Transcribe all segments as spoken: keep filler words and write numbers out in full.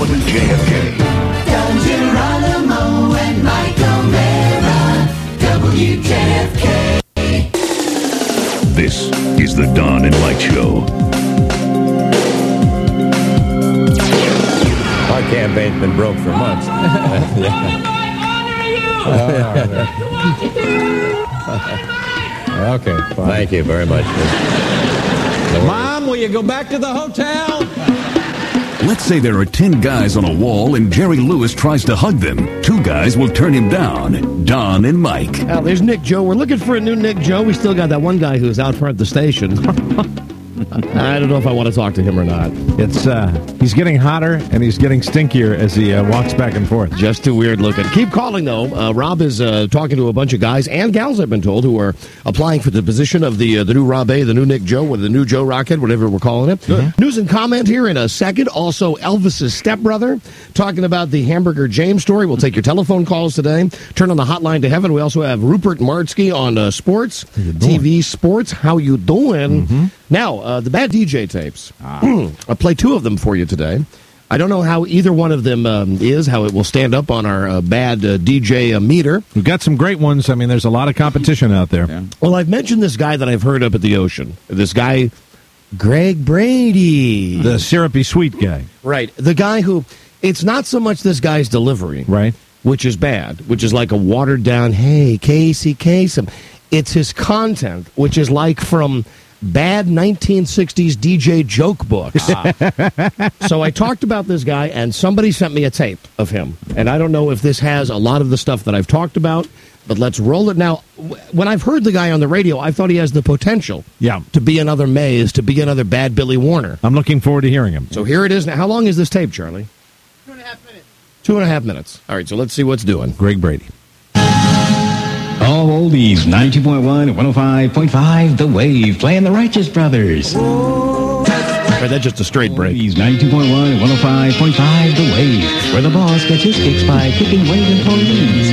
W J F K. Don Geronimo and Mike O'Mara, W J F K. This is the Don and Mike Show. Our campaign's been broke for months. Okay, fine. Thank you very much. Mom, will you go back to the hotel? Let's say there are ten guys on a wall and Jerry Lewis tries to hug them. Two guys will turn him down. Don and Mike. Now, there's Nick Joe. We're looking for a new Nick Joe. We still got that one guy who's out front of the station. I don't know if I want to talk to him or not. It's uh, he's getting hotter and he's getting stinkier as he uh, walks back and forth. Just too weird looking. Keep calling, though. Uh, Rob is uh, talking to a bunch of guys and gals, I've been told, who are applying for the position of the uh, the new Rob A, the new Nick Joe, or the new Joe Rocket, whatever we're calling it. Mm-hmm. News and comment here in a second. Also, Elvis's stepbrother, talking about the Hamburger James story. We'll take your telephone calls today. Turn on the hotline to heaven. We also have Rupert Martzke on uh, sports, T V sports. How you doing? Mm-hmm. Now, uh, the bad D J tapes. Ah. I'll play two of them for you today. I don't know how either one of them um, is, how it will stand up on our uh, bad uh, D J uh, meter. We've got some great ones. I mean, there's a lot of competition out there. Yeah. Well, I've mentioned this guy that I've heard up at the Ocean. This guy, Greg Brady. The syrupy sweet guy. Right. The guy who, it's not so much this guy's delivery. Right. Which is bad, which is like a watered down, hey, Casey Kasem. It's his content, which is like from bad nineteen sixties D J joke books. Ah. So I talked about this guy, and somebody sent me a tape of him. And I don't know if this has a lot of the stuff that I've talked about, but let's roll it now. When I've heard the guy on the radio, I thought he has the potential yeah. to be another Mays, to be another bad Billy Warner. I'm looking forward to hearing him. So here it is now. How long is this tape, Charlie? Two and a half minutes. Two and a half minutes. All right, so let's see what's doing. Greg Brady. All oldies, ninety-two point one and one oh five point five, The Wave, playing the Righteous Brothers. All right, that's just a straight break. Oldies, ninety-two point one and one oh five point five, The Wave, where the boss gets his kicks by kicking Wave employees.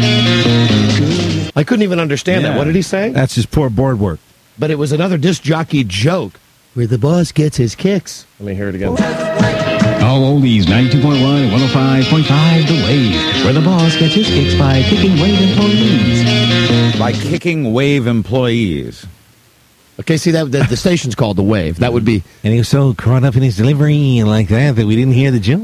I couldn't even understand yeah. that. What did he say? That's just poor board work. But it was another disc jockey joke where the boss gets his kicks. Let me hear it again. All oldies, ninety-two point one and one oh five point five, The Wave, where the boss gets his kicks by kicking Wave employees. By kicking Wave employees. Okay, see, that the, the station's called The Wave. That would be... And he was so caught up in his delivery and like that that we didn't hear the joke.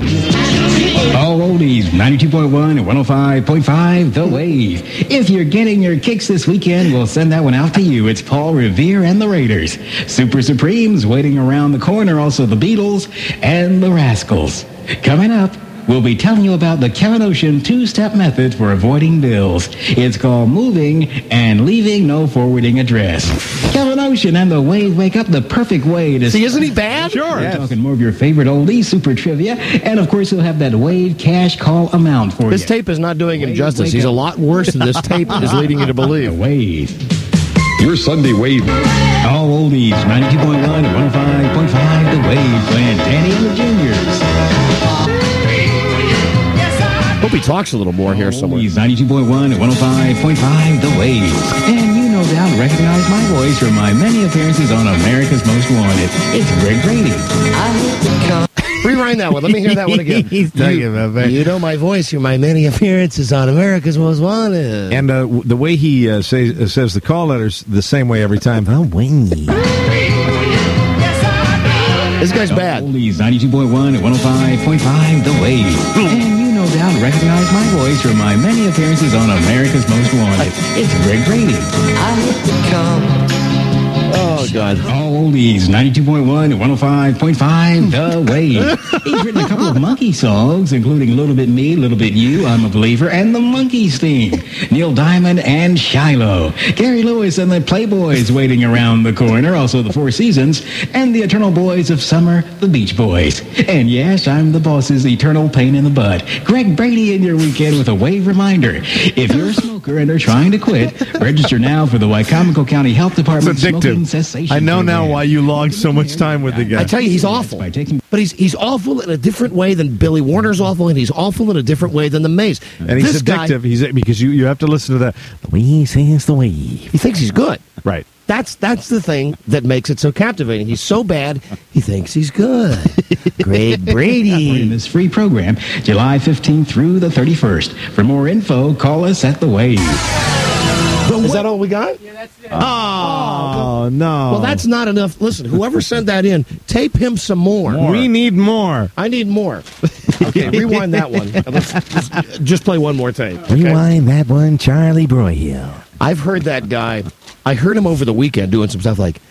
All oldies, ninety-two point one and one oh five point five, The Wave. If you're getting your kicks this weekend, we'll send that one out to you. It's Paul Revere and the Raiders. Super Supremes waiting around the corner, also the Beatles and the Rascals. Coming up, we'll be telling you about the Kevin Ocean two-step method for avoiding bills. It's called moving and leaving no forwarding address. Kevin Ocean and the Wave wake up the perfect way to... See, isn't he bad? Sure. We're Yes. talking more of your favorite oldies, super trivia, and of course, we'll have that Wave cash call amount for This you. tape is not doing him Wave, justice. wake He's up. a lot worse than this tape is leading you to believe. The Wave. Your Sunday Wave. All oldies, ninety-two point one and one oh five point five, The Wave, playing Danny and the Juniors. Hope he talks a little more here somewhere. Oldies, ninety-two point one and one oh five point five, The Wave. And you no doubt recognize my voice from my many appearances on America's Most Wanted. It's Greg Brady. Rewind that one. Let me hear that one again. He's talking you, about that. You know my voice. You're my many appearances on America's Most Wanted. And uh, w- the way he uh, say, uh, says the call letters the same way every time. Oh, wait. This guy's bad. Oldies, ninety-two point one and one oh five point five, The Wave. And you no doubt recognize my voice from my many appearances on America's Most Wanted. It's Greg Brady. Oh, God. All oldies, ninety-two point one and one oh five point five, The Wave. He's written a couple of Monkey songs, including A Little Bit Me, A Little Bit You, I'm a Believer, and The Monkeys Theme. Neil Diamond and Shiloh. Gary Lewis and the Playboys waiting around the corner, also the Four Seasons, and the Eternal Boys of Summer, the Beach Boys. And yes, I'm the boss's eternal pain in the butt. Greg Brady in your weekend with a Wave reminder. If you're a smoker and are trying to quit, register now for the Wycomico County Health Department It's addictive. Smoking Cessation I know now Program. why you logged so much time with the guy. I tell you, he's awful. By taking But he's he's awful in a different way than Billy Warner's awful, and he's awful in a different way than the Mays. And he's This guy, addictive. He's because you, you have to listen to that. The way he says the wave. he thinks he's good. Right. That's that's the thing that makes it so captivating. He's so bad, he thinks he's good. Greg Brady. In this free program, July fifteenth through the thirty-first. For more info, call us at The Wave. Is that all we got? Yeah, that's it. Oh, no. Well, that's not enough. Listen, whoever sent that in, tape him some more. more. We need more. I need more. Okay, rewind that one. Let's just, just play one more tape. Okay? Rewind that one, Charlie Broyhill. I've heard that guy. I heard him over the weekend doing some stuff like,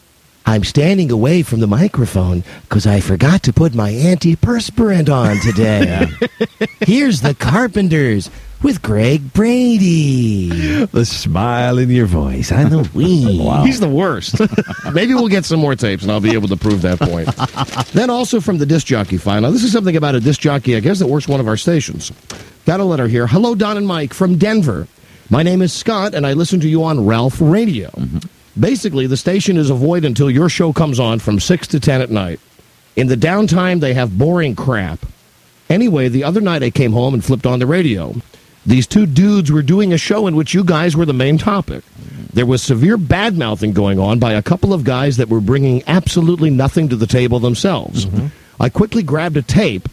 I'm standing away from the microphone because I forgot to put my antiperspirant on today. Here's the Carpenters with Greg Brady. The smile in your voice. I know we. Wow. He's the worst. Maybe we'll get some more tapes and I'll be able to prove that point. Then also from the disc jockey file. Now, this is something about a disc jockey, I guess, that works one of our stations. Got a letter here. Hello, Don and Mike from Denver. My name is Scott, and I listen to you on Ralph Radio. Mm-hmm. Basically, the station is a void until your show comes on from six to ten at night. In the downtime, they have boring crap. Anyway, the other night I came home and flipped on the radio. These two dudes were doing a show in which you guys were the main topic. There was severe bad-mouthing going on by a couple of guys that were bringing absolutely nothing to the table themselves. Mm-hmm. I quickly grabbed a tape.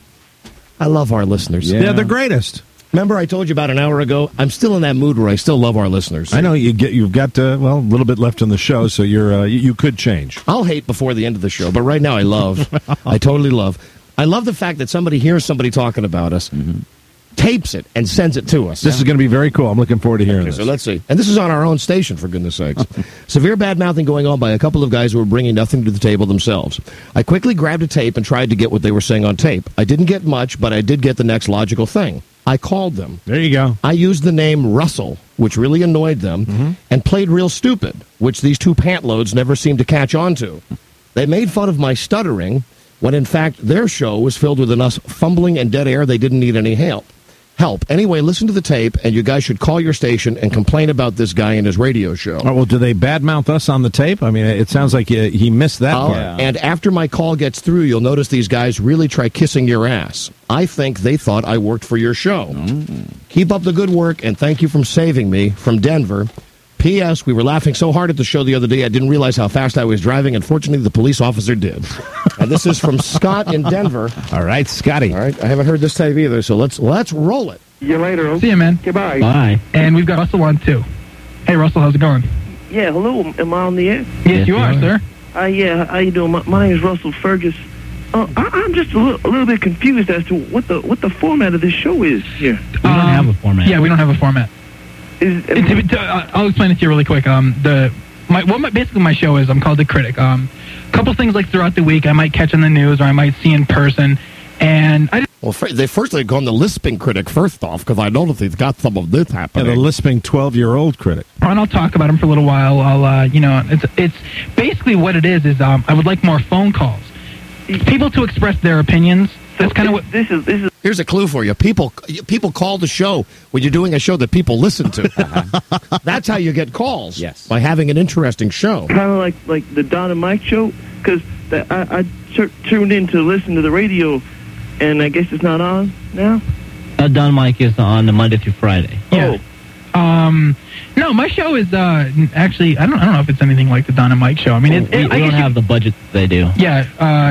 I love our listeners. Yeah, they're the greatest. Remember I told you about an hour ago? I'm still in that mood where I still love our listeners. I know you get, you've got, uh, well, a little bit left in the show, so you're uh, you, you could change. I'll hate before the end of the show, but right now I love. I totally love. I love the fact that somebody hears somebody talking about us, mm-hmm. tapes it, and sends it to us. This yeah. is going to be very cool. I'm looking forward to hearing okay, this. So let's see. And this is on our own station, for goodness sakes. Severe bad-mouthing going on by a couple of guys who were bringing nothing to the table themselves. I quickly grabbed a tape and tried to get what they were saying on tape. I didn't get much, but I did get the next logical thing. I called them. There you go. I used the name Russell, which really annoyed them, mm-hmm. and played real stupid, which these two pantloads never seemed to catch on to. They made fun of my stuttering, when in fact their show was filled with enough fumbling and dead air they didn't need any help. Help. Anyway, listen to the tape, and you guys should call your station and complain about this guy and his radio show. Oh, well, do they badmouth us on the tape? I mean, it sounds like he, he missed that oh, part. Yeah. And after my call gets through, you'll notice these guys really try kissing your ass. I think they thought I worked for your show. Mm. Keep up the good work, and thank you for saving me from Denver. P S. We were laughing so hard at the show the other day, I didn't realize how fast I was driving. Unfortunately, the police officer did. And this is from Scott in Denver. All right, Scotty. All right, I haven't heard this tape either, so let's let's roll it. See you later. See you, man. Goodbye. Bye. And we've got Russell on, too. Hey, Russell, how's it going? Yeah, hello. Am I on the air? Yes, yes you are, are, sir. Uh, yeah, how you doing? My, my name is Russell Fergus. Uh, I, I'm just a little, a little bit confused as to what the what the format of this show is here. We don't um, have a format. Yeah, we don't have a format. Is, it's, it's, uh, I'll explain it to you really quick. Um, the my what my, basically my show is, I'm called The Critic. Um, a couple things like throughout the week I might catch on the news or I might see in person, and I. Well, they first they call him the lisping critic first off, because I noticed he's got some of this happening. Yeah, the lisping twelve-year-old critic. And I'll talk about him for a little while. I'll, uh, you know, it's it's basically what it is. Is um, I would like more phone calls, people to express their opinions. That's kind of what this is. This is. Here's a clue for you. People people call the show when you're doing a show that people listen to. Uh-huh. That's how you get calls. Yes, by having an interesting show. Kind of like like the Don and Mike show, because I, I t- tuned in to listen to the radio. And I guess it's not on now? Uh, Don Mike is on the Monday through Friday. Yeah. Oh. Um, no, my show is uh, actually, I don't I don't know if it's anything like the Don and Mike show. I mean, well, it, we, it, we I don't have you, the budget they do. Yeah,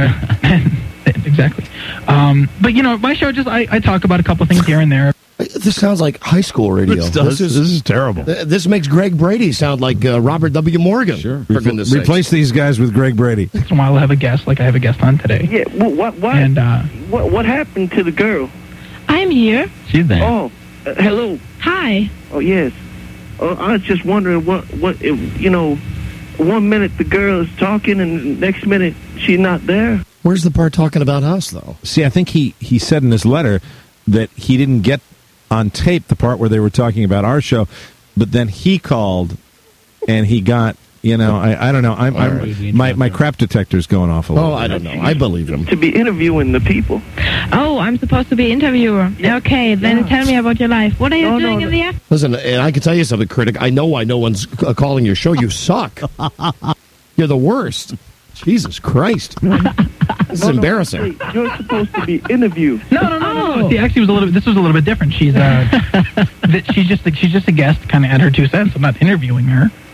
uh, exactly. Um, but, you know, my show just, I, I talk about a couple things here and there. This sounds like high school radio. This, does. This, is, this is terrible. Th- this makes Greg Brady sound like uh, Robert W. Morgan. Sure. For Re- goodness replace sakes. these guys with Greg Brady. Once in a while I'll have a guest, like I have a guest on today. Yeah, well, what what, and, uh, what what happened to the girl? I'm here. She's there. Oh, uh, hello. Hi. Oh, yes. Uh, I was just wondering what, what if, you know, one minute the girl is talking and next minute she's not there. Where's the part talking about us, though? See, I think he, he said in his letter that he didn't get on tape the part where they were talking about our show, but then he called and he got, you know, I, I don't know. I'm, I'm right. my my crap detector's going off a little. Oh, I don't know. I believe him. To be interviewing the people. Oh, I'm supposed to be interviewer. Yeah. Okay, then yeah. tell me about your life. What are you no, doing no, in the afternoon? Listen, and I can tell you something, critic. I know why no one's c- calling your show. You suck. You're the worst. Jesus Christ. This is no, no, embarrassing. Wait, you're supposed to be interviewed. No, no, no, no. no. See, actually, was a little. This was a little bit different. She's uh, th- she's just she's just a guest, kind of at her two cents. I'm not interviewing her.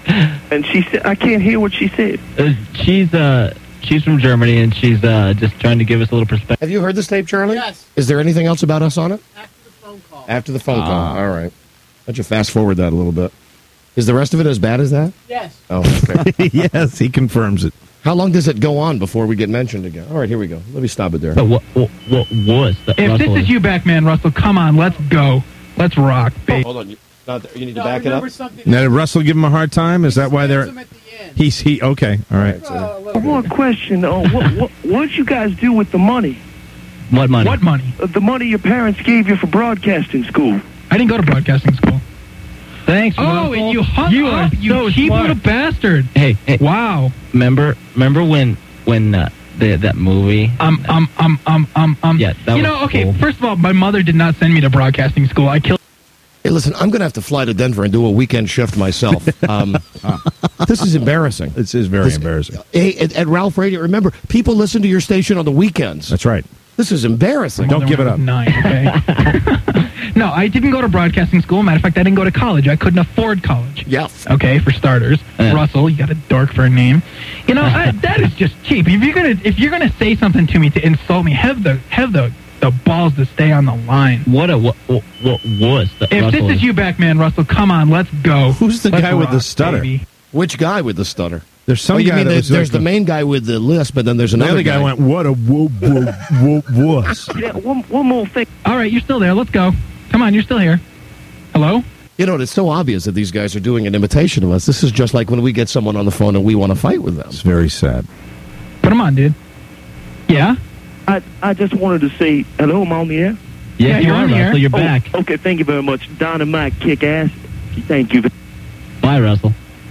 And she said, I can't hear what she said. Uh, she's uh, she's from Germany, and she's uh, just trying to give us a little perspective. Have you heard this tape, Charlie? Yes. Is there anything else about us on it? After the phone call. After the phone Ah. call. All right. Why don't you fast forward that a little bit? Is the rest of it as bad as that? Yes. Oh, okay. Yes, he confirms it. How long does it go on before we get mentioned again? All right, here we go. Let me stop it there. So what, what, what was the If this is you back, man, Russell, come on, let's go. Let's rock, baby. Hold on. You, not there. You need No, to back it up? remember something. Now, did Russell give him a hard time? Is that why they're... Him at the end. He's, he, okay, all right. Uh, a little bit. One question, though. what, what, what did you guys do with the money? What money? What money? Uh, the money your parents gave you for broadcasting school. I didn't go to broadcasting school. Thanks, Oh, Russell. and you hung You up, are you so cheap smart. little bastard. Hey, hey, Wow. remember, remember when, when uh, the, that movie? Um, um, um, um, um, um. Yeah, that You was know, okay, cool. first of all, my mother did not send me to broadcasting school. I killed... Hey, listen, I'm going to have to fly to Denver and do a weekend shift myself. Um, this is embarrassing. This is very This- embarrassing. Hey, at, at Ralph Radio, remember, people listen to your station on the weekends. That's right. This is embarrassing. Don't give it up. Nine, okay? No, I didn't go to broadcasting school. Matter of fact, I didn't go to college. I couldn't afford college. Yeah. Okay, for starters. Yeah. Russell, you got a dork for a name. You know, I, that is just cheap. If you're gonna if you're gonna say something to me to insult me, have the have the the balls to stay on the line. What a what, what, what was the If Russell this is you back, man, Russell, come on, let's go. Who's the Let's guy with the rock, stutter? baby. Which guy with the stutter? There's some oh, you guy mean that there- was there's like the main guy with the list, but then there's The another other guy went, what a whoa, whoa, whoa, wuss. Yeah, one, one more thing. All right, you're still there. Let's go. Come on, you're still here. Hello? You know, it's so obvious that these guys are doing an imitation of us. This is just like when we get someone on the phone and we want to fight with them. It's very sad. Put him on, dude. Yeah? I, I just wanted to say hello, I'm on the air. Yeah, Yes, you you're are, on the air. Russell. You're Oh, back. okay, thank you very much. Don and Mike kick ass. Thank you. Bye, Russell.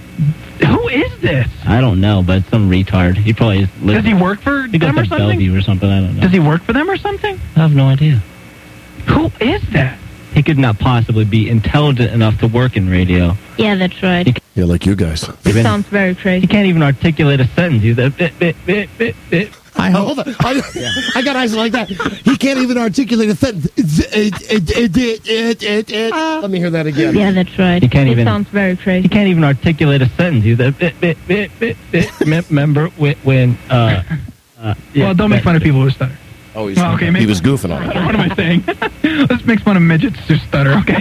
Who is this? I don't know, but some retard. He probably is. Does he work for He goes them or to something? Bellevue or something. I don't know. Does he work for them or something? I have no idea. Who is that? He could not possibly be intelligent enough to work in radio. Yeah, that's right. Yeah, like you guys. It sounds very He crazy. can't even articulate a sentence. He's a bit, bit, bit, bit, bit. I hold on. I, I got eyes like that. He can't even articulate a sentence. Let me hear that again. Yeah, that's right. He can't it even- sounds very He crazy. can't even articulate a sentence. He's a bit, bit, bit, bit, bit. Remember when, when uh, uh, yeah, well, don't make that- fun of people who stutter. Oh, he's, Well, okay, he maybe- was goofing on it. What am I saying? Let's make fun of midgets who stutter, okay?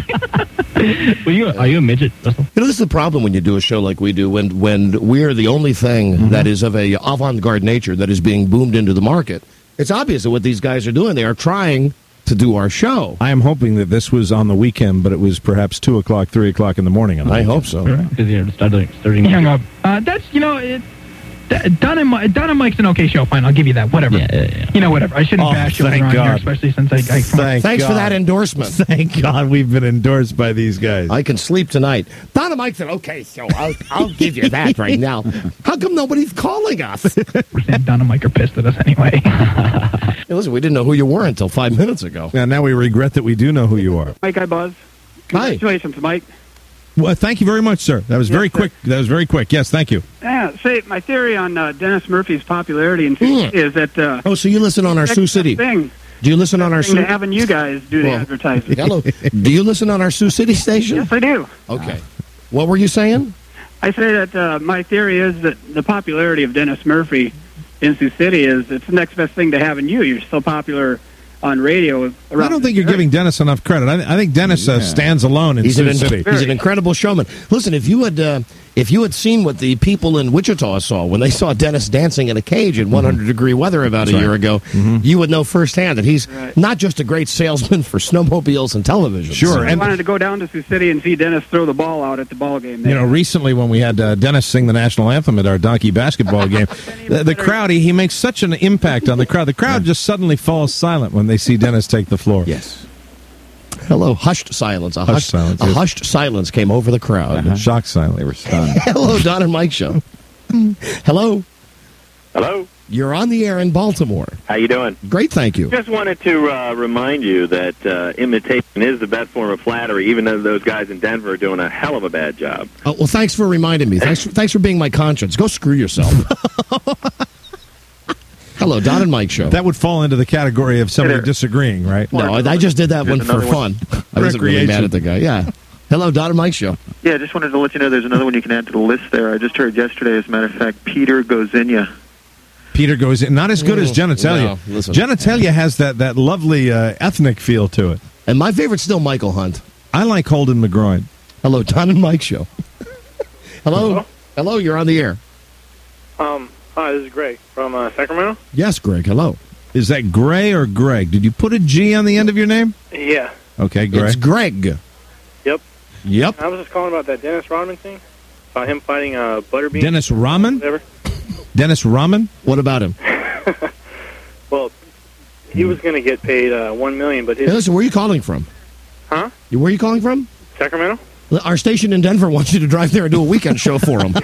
Were you, are you a midget, Russell? You know, this is the problem when you do a show like we do, when when we're the only thing that is of a avant-garde nature that is being boomed into the market. It's obvious that what these guys are doing, they are trying to do our show. I am hoping that this was on the weekend, but it was perhaps two o'clock, three o'clock in the morning. On the I weekend. hope so. Because you're starting, starting. He hung up. Uh, that's, you know, it, that- Don, and, Mi- Don and Mike's an okay show. Fine, I'll give you that. Whatever. Yeah, yeah, yeah. You know, whatever. I shouldn't Oh, bash you thank around here, God. especially since I... I Thank Thanks for God. that endorsement. Thank God we've been endorsed by these guys. I can sleep tonight. Don and Mike said, okay, so I'll, I'll give you that right now. How come nobody's calling us? Don and Mike are pissed at us anyway. Hey, listen, we didn't know who you were until five minutes ago. Now, now we regret that we do know who you are. Mike, I Buzz. Hi. Congratulations, Mike. Well, thank you very much, sir. That was very quick. That was very quick. Yes, thank you. Yeah, say, my theory on uh, Dennis Murphy's popularity in Mm. is that... Uh, Oh, so you listen on our next Sioux City. Thing, Do you listen on our thing Sioux... to having you guys do the Well, advertising. Hello. Do you listen on our Sioux City station? Yes, I do. Okay. What were you saying? I say that uh, my theory is that the popularity of Dennis Murphy in Sioux City is it's the next best thing to having you. You're so popular on radio. Around I don't think you're giving Dennis enough credit. I, I think Dennis uh, stands alone in He's Sioux an, City. he's an incredible showman. Listen, if you had uh, if you had seen what the people in Wichita saw when they saw Dennis dancing in a cage in one hundred degree weather about That's a year right. ago, you would know firsthand that he's not just a great salesman for snowmobiles and television. Sure, I and wanted to go down to Sioux City and see Dennis throw the ball out at the ball game. you know, recently when we had uh, Dennis sing the national anthem at our donkey basketball game, the, the crowd, he, he makes such an impact on the crowd. The crowd just suddenly falls silent when they see Dennis take the floor. Yes. Hello, hushed silence. A Hushed hushed, silence, A yes. hushed silence came over the crowd. Uh-huh. Shocked silent. They were stunned. Hello, Don and Mike show. Hello. Hello. You're on the air in Baltimore. How you doing? Great, thank you. Just wanted to uh, remind you that uh, imitation is the best form of flattery, even though those guys in Denver are doing a hell of a bad job. Oh, well, thanks for reminding me. Thanks, thanks for being my conscience. Go screw yourself. Hello, Don and Mike show. That would fall into the category of somebody disagreeing, right? No, I just did that There's one for another one. fun. I wasn't really mad at the guy. Yeah. Hello, Don and Mike Show. Yeah, I just wanted to let you know there's another one you can add to the list there. I just heard yesterday, as a matter of fact, Peter Gozinia. Peter goes in. Not as good as genitalia. No, listen. Genitalia has that, that lovely uh, ethnic feel to it. And my favorite's still Michael Hunt. I like Holden McGroin. Hello, Don and Mike Show. Hello? Hello? Hello, you're on the air. Um, hi, this is Greg from uh, Sacramento. Yes, Greg, hello. Is that Gray or Greg? Did you put a G on the end of your name? Yeah. Okay, Greg. It's Greg. Yep. Yep. I was just calling about that Dennis Rodman thing. About him fighting uh, Butterbean. Dennis Rodman? Whatever. Dennis Rodman? What about him? Well, he was going to get paid uh, one million dollars, but his... Hey, listen, where are you calling from? Huh? Where are you calling from? Sacramento? Our station in Denver wants you to drive there and do a weekend show for them.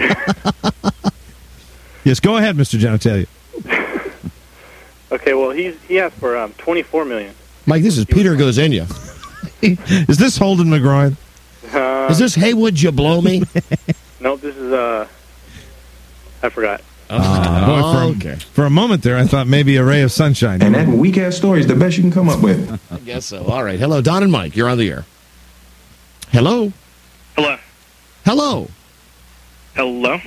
Yes, go ahead, Mister Genitalia. Okay, well, he's, he asked for um, twenty-four million dollars. Mike, this is Peter Gozinia. Is this Holden McGroin? Uh, Is this Haywood You Blow Me? Nope, this is... Uh, I forgot. Uh, boy, for, a, okay. for a moment there, I thought maybe a ray of sunshine. And that weak-ass story is the best you can come up with. I guess so. All right. Hello, Don and Mike. You're on the air. Hello? Hello. Hello? Hello?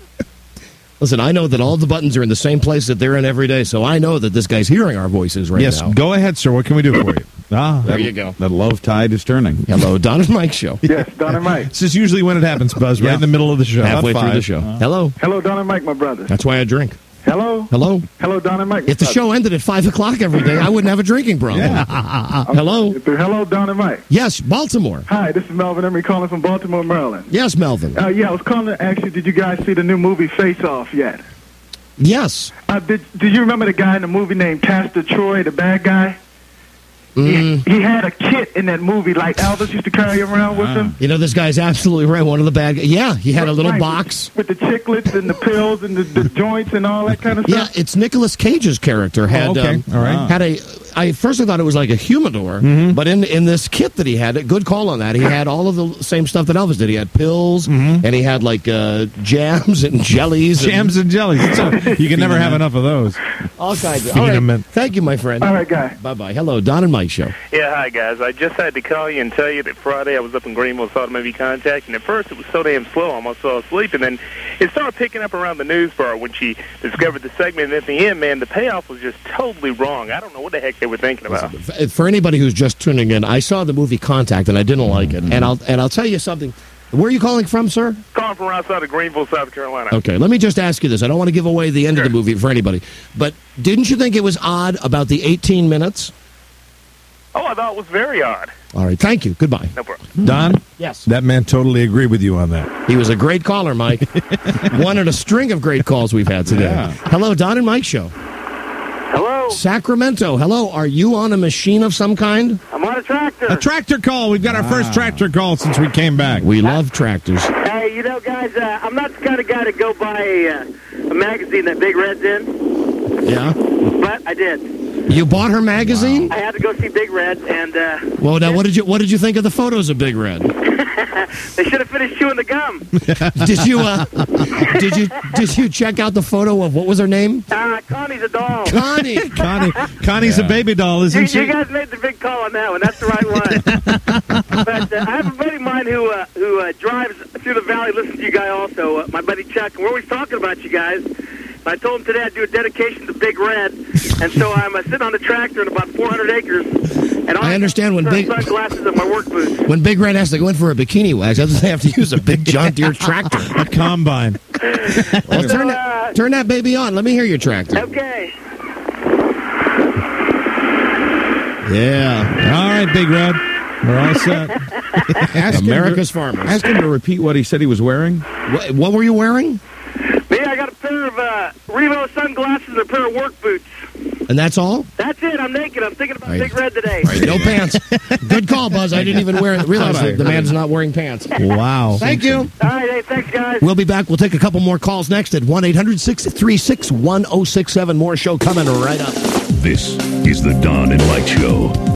Listen, I know that all the buttons are in the same place that they're in every day, so I know that this guy's hearing our voices right yes, now. go ahead, sir. What can we do for you? Ah, there you go. The love tide is turning. Hello, Don and Mike Show. Yes, Don and Mike. This is usually when it happens, Buzz, right Yeah. in the middle of the show. Halfway About through five. the show. Uh, Hello? Hello, Don and Mike, my brother. That's why I drink. Hello? Hello? Hello, Don and Mike. If the show ended at five o'clock every day, I wouldn't have a drinking problem. Hello? Hello, Don and Mike. Yes, Baltimore. Hi, this is Melvin Emery calling from Baltimore, Maryland. Yes, Melvin. Uh, yeah, I was calling to ask you, did you guys see the new movie Face Off yet? Yes. Uh, did, do you remember the guy in the movie named Castor Troy, the bad guy? Mm. He, he had a kit in that movie like Elvis used to carry around with him. You know, this guy's absolutely right. One of the bad guys. Yeah, he had a little Right, box. With the chiclets and the pills and the, the joints and all that kind of Yeah, stuff. it's Nicolas Cage's character. Had, Oh, okay. um, All right. had a. I first I thought it was like a humidor, Mm-hmm. but in in this kit that he had, good call on that. He had all of the same stuff that Elvis did. He had pills, Mm-hmm. and he had like uh, jams and jellies, Jams and jellies. So you can never have enough of those. all kinds. Of, Feed all right. 'em in. Thank you, my friend. All right, guy. Bye bye. Hello, Don and Mike Show. Yeah, hi, guys. I just had to call you and tell you that Friday I was up in Greenville, saw the movie Contact, and at first it was so damn slow I almost fell asleep, and then it started picking up around the news bar when she discovered the segment, and at the end, man, the payoff was just totally wrong. I don't know what the heck they were thinking about. F- For anybody who's just tuning in, I saw the movie Contact and I didn't like it. And I'll and I'll tell you something. Where are you calling from, sir? Calling from outside of Greenville, South Carolina. Okay, let me just ask you this. I don't want to give away the end of the movie for anybody, but didn't you think it was odd about the eighteen minutes? Oh, I thought it was very odd. All right, thank you. Goodbye. No problem. Don? Yes. That man totally agreed with you on that. He was a great caller, Mike. One in a string of great calls we've had today. Yeah. Hello, Don and Mike Show. Hello? Sacramento, hello. Are you on a machine of some kind? I'm on a tractor. A tractor call. We've got our first tractor call since we came back. We love tractors. Hey, you know, guys, uh, I'm not the kind of guy to go buy a, uh, a magazine that Big Red's in, Yeah? but I did. You bought her magazine? I had to go see Big Red, and uh, Well, now what did you what did you think of the photos of Big Red? they should have finished chewing the gum. Did you uh, did you did you check out the photo of what was her name? Uh, Connie's a doll. Connie. Connie, Connie's a baby doll, You, isn't she? you guys made the big call on that one. That's the right one. But uh, I have a buddy of mine who uh, who uh, drives through the valley, listens to you guys also, uh, my buddy Chuck, and we're always talking about you guys. I told him today I'd do a dedication to Big Red, and so I'm uh, sitting on the tractor in about four hundred acres. And I understand when Big sunglasses and my work boots. when Big Red has to go in for a bikini wax, they have to use a big John Deere tractor. A combine. Well, turn that turn that baby on. Let me hear your tractor. Okay. Yeah. All right, Big Red. We're all set. Ask him America's to, farmers. Ask him to repeat what he said he was wearing. What, what were you wearing? Me, I got a pair of uh, Revo sunglasses and a pair of work boots. And that's all? That's it. I'm naked. I'm thinking about Right. Big Red today. Right, no pants. Good call, Buzz. I didn't even wear realize that the man's not wearing pants. Wow. Thank you. All right, hey, thanks, guys. We'll be back. We'll take a couple more calls next at one eight hundred six three six one oh six seven. More show coming right up. This is the Don and Mike Show.